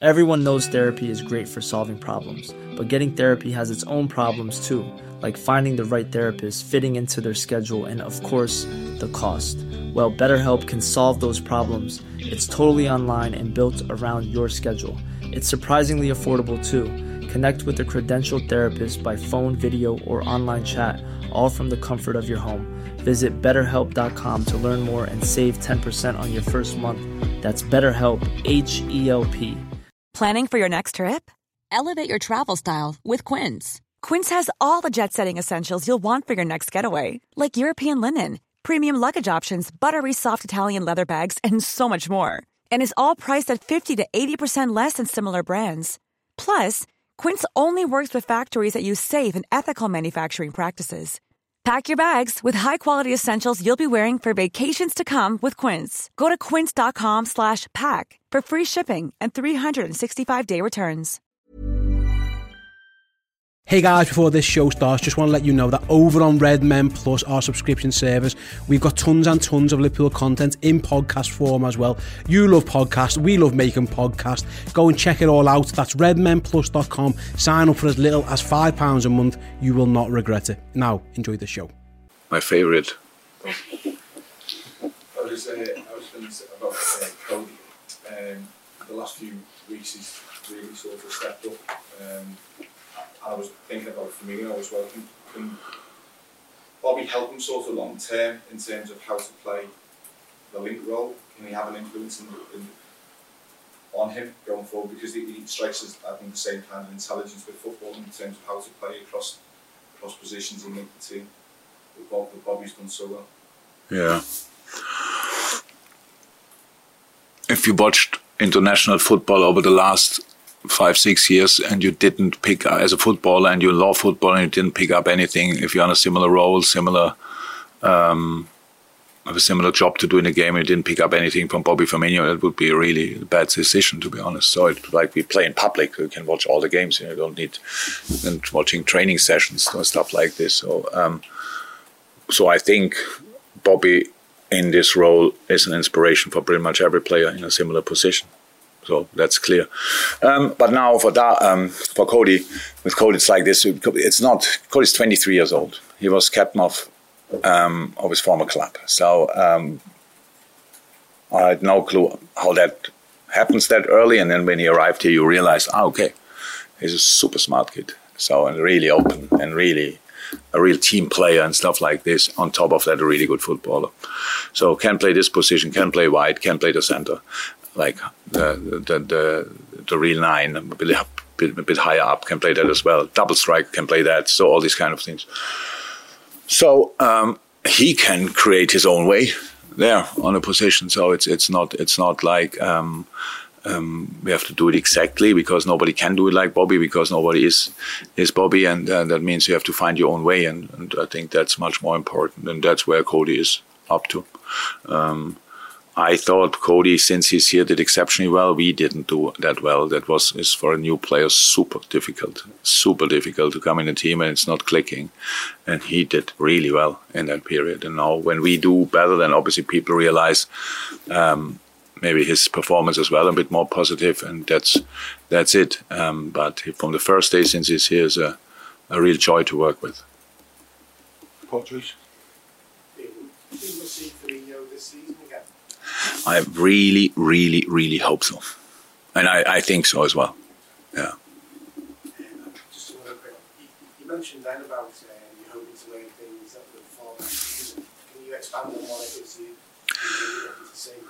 Everyone knows therapy is great for solving problems, but getting therapy has its own problems too, like finding the right therapist, fitting into their schedule, and of course, the cost. Well, BetterHelp can solve those problems. It's totally online and built around your schedule. It's surprisingly affordable too. Connect with a credentialed therapist by phone, video, or online chat, all from the comfort of your home. Visit BetterHelp.com to learn more and save 10% on your first month. That's BetterHelp, H-E-L-P. Planning for your next trip? Elevate your travel style with Quince. Quince has all the jet-setting essentials you'll want for your next getaway, like European linen, premium luggage options, buttery soft Italian leather bags, and so much more. And is all priced at 50 to 80% less than similar brands. Plus, Quince only works with factories that use safe and ethical manufacturing practices. Pack your bags with high-quality essentials you'll be wearing for vacations to come with Quince. Go to quince.com/pack for free shipping and 365-day returns. Hey guys, before this show starts, just want to let you know that over on Red Men Plus, our subscription service, we've got tons and tons of Liverpool content in podcast form as well. You love podcasts, we love making podcasts. Go and check it all out. That's redmenplus.com. Sign up for as little as £5 a month. You will not regret it. Now, enjoy the show. My favourite. I was going to say about Cody. The last few weeks he's really sort of stepped up. I was thinking about Firmino as well. Can Bobby help him sort of long term in terms of how to play the link role? Can he have an influence on him going forward? Because he strikes us, I think, the same kind of intelligence with football in terms of how to play across positions and link the team. But Bobby's done so well. Yeah. If you watched international football over the last 5-6 years and you didn't pick up as a footballer and you love football and you didn't pick up anything, if you're on a similar role, have a similar job to do in a game and you didn't pick up anything from Bobby Firmino, it would be a really bad decision, to be honest. So it's like we play in public, you can watch all the games, you don't need and watching training sessions or stuff like this. So I think Bobby in this role is an inspiration for pretty much every player in a similar position. So that's clear. But now for Cody, with Cody it's like this. Cody's 23 years old. He was captain of his former club. So I had no clue how that happens that early. And then when he arrived here, you realize, okay, he's a super smart kid. So and really open and really a real team player and stuff like this. On top of that, a really good footballer. So can play this position, can play wide, can play the center. Like the real nine, a bit higher up, can play that as well. Double strike can play that. So all these kind of things. So he can create his own way there on a position. So it's not like we have to do it exactly because nobody can do it like Bobby because nobody is Bobby, and that means you have to find your own way. And I think that's much more important, and that's where Cody is up to. I thought Cody, since he's here, did exceptionally well. We didn't do that well. That is for a new player super difficult to come in a team and it's not clicking. And he did really well in that period. And now when we do better, then obviously people realize maybe his performance as well a bit more positive, and that's it. But from the first day since he's here, is a real joy to work with. Portrush. We will see Firmino this season again. I really, really, really hope so. And I think so as well. Yeah. Just another quick one. You mentioned then about you hoping to learn things that would fall back. Can you expand on what it is you're looking to see?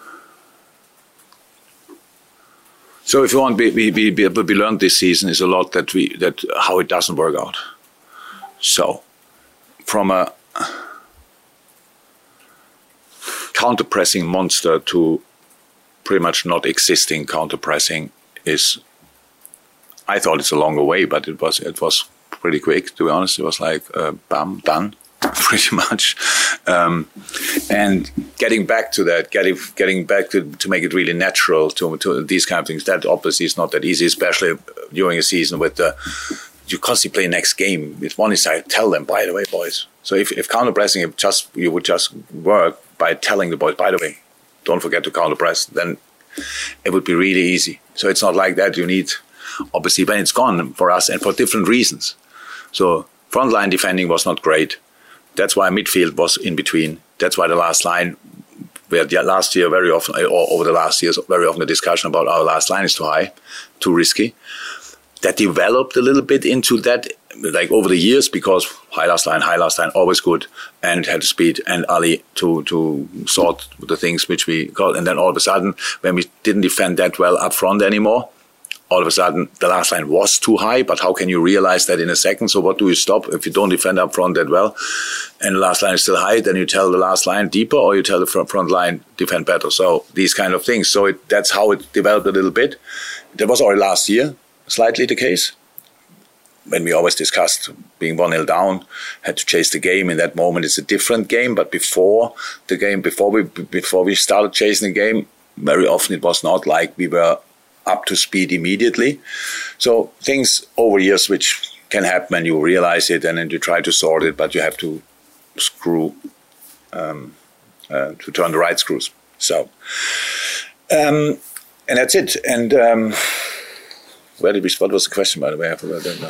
So if you want, we learned this season is a lot that how it doesn't work out. So from a counter-pressing monster to pretty much not existing counter-pressing is, I thought it's a longer way, but it was pretty quick, to be honest. It was like, bam, done, pretty much. And getting back to that, getting back to make it really natural to these kind of things, that obviously is not that easy, especially during a season with you constantly play next game. With one is I tell them, by the way, boys. So if counter-pressing, you would just work by telling the boys, by the way, don't forget to counter-press, then it would be really easy. So it's not like that. You need, obviously, when it's gone for us and for different reasons. So frontline defending was not great. That's why midfield was in between. That's why the last line, we had last year very often, or over the last years, very often a discussion about our last line is too high, too risky. That developed a little bit into that, like over the years, because high last line, always good, and had speed and Ali to sort the things which we got. And then all of a sudden, when we didn't defend that well up front anymore, all of a sudden the last line was too high. But how can you realize that in a second? So what do you stop if you don't defend up front that well, and the last line is still high? Then you tell the last line deeper, or you tell the front line defend better. So these kind of things. So that's how it developed a little bit. That was already last year slightly the case, when we always discussed being 1-0 down, had to chase the game. In that moment, it's a different game. But before the game, before we started chasing the game, very often it was not like we were up to speed immediately. So things over years which can happen, and you realize it, and then you try to sort it, but you have to screw to turn the right screws. So and that's it. And what was the question, by the way? I forgot that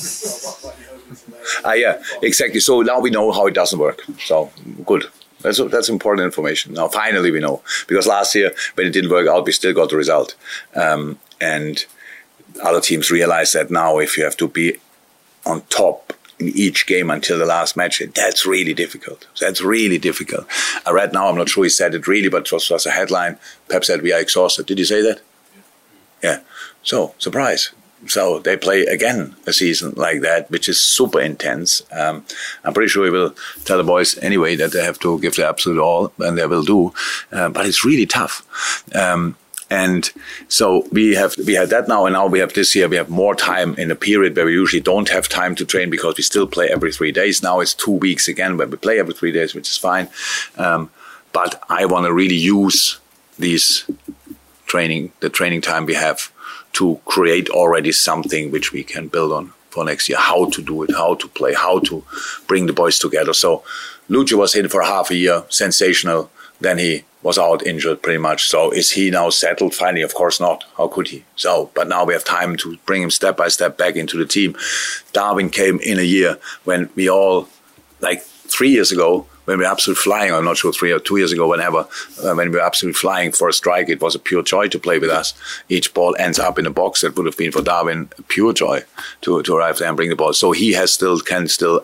now. Yeah, exactly. So now we know how it doesn't work. So good. That's important information. Now finally we know. Because last year, when it didn't work out, we still got the result. And other teams realize that now if you have to be on top in each game until the last match, that's really difficult. I read now, I'm not sure he said it really, but it was a headline. Pep said, we are exhausted. Did you say that? Yeah. So, surprise. So they play again a season like that, which is super intense. I'm pretty sure we will tell the boys anyway that they have to give their absolute all, and they will do. But it's really tough. And so we had that now, and now we have this year, we have more time in a period where we usually don't have time to train because we still play every 3 days. Now it's 2 weeks again where we play every 3 days, which is fine. But I want to really use the training time we have to create already something which we can build on for next year. How to do it, how to play, how to bring the boys together. So Lucio was in for half a year, sensational. Then he was out injured pretty much. So is he now settled finally? Of course not. How could he? So, but now we have time to bring him step by step back into the team. Darwin came in a year when we all, like 3 years ago, when we were absolutely flying, I'm not sure 3 or 2 years ago, whenever, when we were absolutely flying for a strike, it was a pure joy to play with us. Each ball ends up in a box. That would have been for Darwin a pure joy to arrive there and bring the ball. So he can still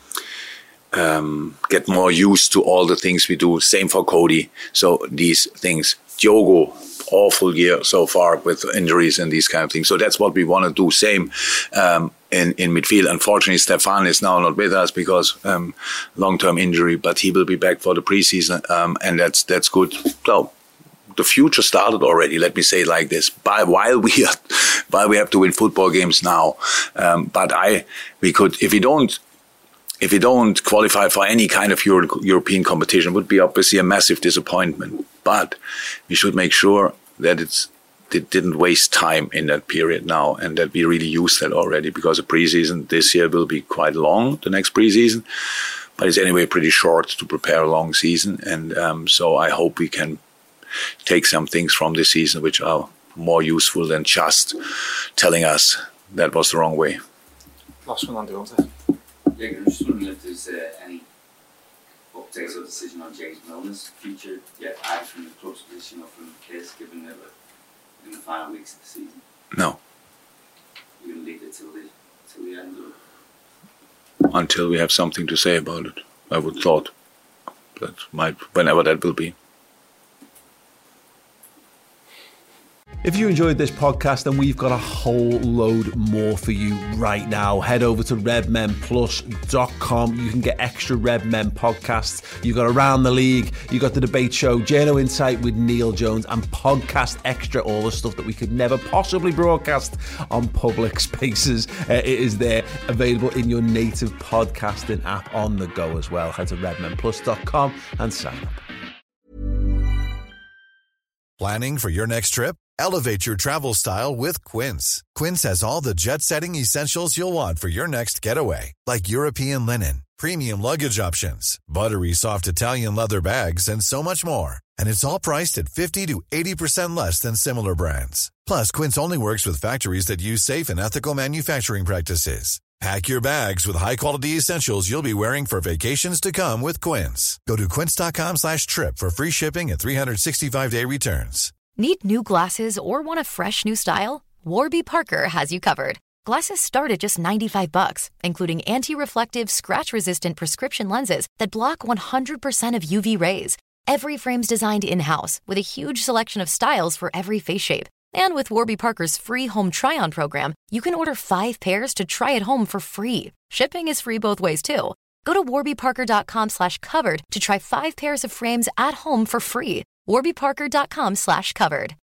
get more used to all the things we do. Same for Cody. So these things. Diogo, awful year so far with injuries and these kind of things. So that's what we want to do. Same in midfield. Unfortunately, Stefan is now not with us because long-term injury, but he will be back for the preseason, and that's good. So the future started already. Let me say it like this: while we have to win football games now, but we could, if we don't qualify for any kind of European competition, it would be obviously a massive disappointment. But we should make sure that it didn't waste time in that period now, and that we really use that already, because the preseason this year will be quite long, the next preseason, but it's anyway pretty short to prepare a long season. And so I hope we can take some things from this season which are more useful than just telling us that was the wrong way. Last one on the order. Yeah, I'm just wondering if there's any updates or decision on James Milner's future yet, either from the club's position or from his, given that we're in the final weeks of the season. No. You're going to leave it till the end, or? Until we have something to say about it, I would thought. That might, whenever that will be. If you enjoyed this podcast, then we've got a whole load more for you right now. Head over to redmenplus.com. You can get extra Red Men podcasts. You've got Around the League. You've got the debate show, Journo Insight with Neil Jones, and Podcast Extra, all the stuff that we could never possibly broadcast on public spaces. It is there, available in your native podcasting app on the go as well. Head to redmenplus.com and sign up. Planning for your next trip? Elevate your travel style with Quince. Quince has all the jet-setting essentials you'll want for your next getaway, like European linen, premium luggage options, buttery soft Italian leather bags, and so much more. And it's all priced at 50 to 80% less than similar brands. Plus, Quince only works with factories that use safe and ethical manufacturing practices. Pack your bags with high-quality essentials you'll be wearing for vacations to come with Quince. Go to quince.com/trip for free shipping and 365-day returns. Need new glasses or want a fresh new style? Warby Parker has you covered. Glasses start at just $95, including anti-reflective, scratch-resistant prescription lenses that block 100% of UV rays. Every frame's designed in-house with a huge selection of styles for every face shape. And with Warby Parker's free home try-on program, you can order 5 pairs to try at home for free. Shipping is free both ways, too. Go to warbyparker.com/covered to try 5 pairs of frames at home for free. warbyparker.com/covered.